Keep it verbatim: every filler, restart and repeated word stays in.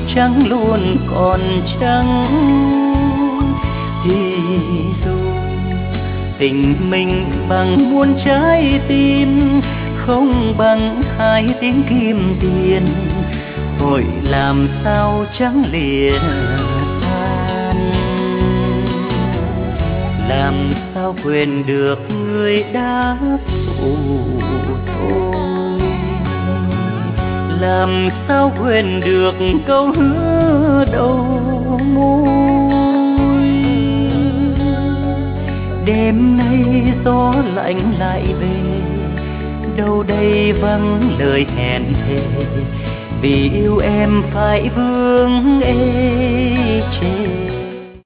trắng luôn còn trắng. Thì dù tình mình bằng muôn trái tim, không bằng hai tiếng kim tiền, hội làm sao trắng lìa tan. Làm sao quên được người đã phụ thôi, làm sao quên được câu hứa đầu môi. Đêm nay gió lạnh lại về, đâu đây vắng lời hẹn thề, vì yêu em phải vương ê chề.